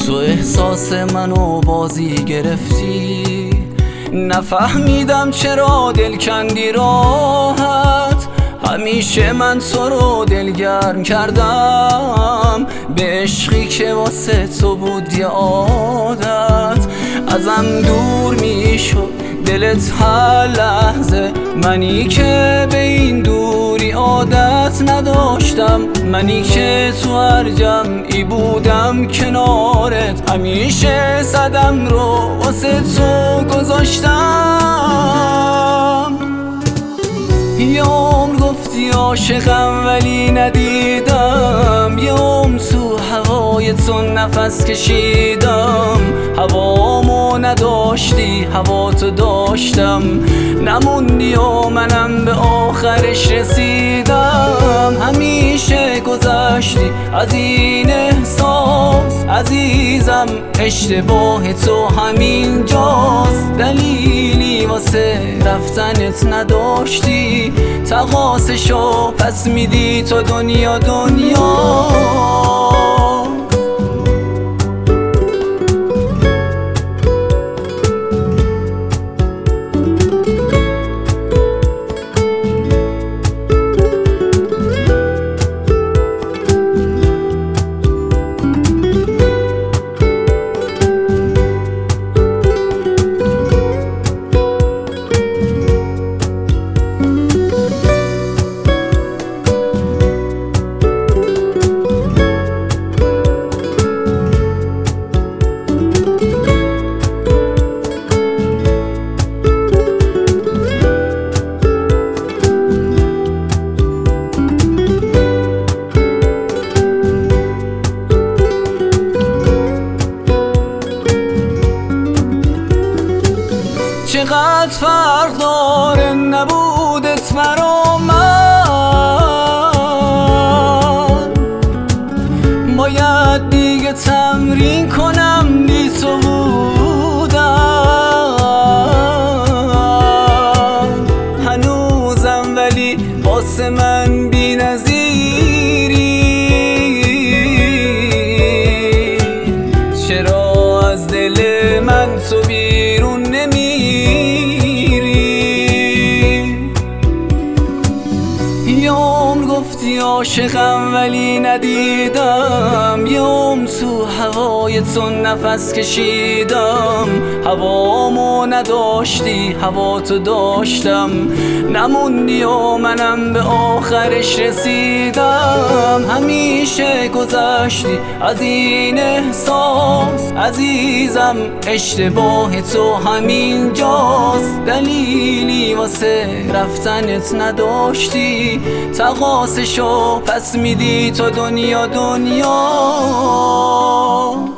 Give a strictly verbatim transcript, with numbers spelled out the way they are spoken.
تو احساس منو بازی گرفتی، نفهمیدم چرا دل کندی راحت. همیشه من تو رو دلگرم کردم، به عشقی که واسه تو بود یه عادت. ازم دور میشد دلت هر لحظه، منی که به این دوری عادت نداشتم. منی که تو هر جمعی بودم کنارت، همیشه صدم رو واسه تو گذاشتم. یه عمر گفتی عاشقم ولی ندیدم، یه عمر تو هوای تو نفس کشیدم. هوامو نداشتی هوا تو داشتم، نموندی و منم به آخرش رسیدم. همیشه گذشتی از این احساس عزیزم، اشتباه تو همین جاست. دلیلی واسه رفتنت نداشتی، تقاصشو پس میدی تو دنیا دنیا. چقدر فرق داره نبودت برا من، باید دیگه تمرین کنم بی تو بودم. هنوزم ولی واسه من بی نظیری، چرا از دل من تو بیرون نمی؟ یه عمر گفتی عاشقم ولی ندیدم، یه عمر تو هوای تو نفس کشیدم. هوامو نداشتی هوا تو داشتم، نموندی و منم به آخرش رسیدم. همیشه گذشتی از این احساس عزیزم، اشتباه تو همین جاست. دلیلی واسه رفتنت نداشتی، تقاصشو پس میدی تو دنیا دنیا.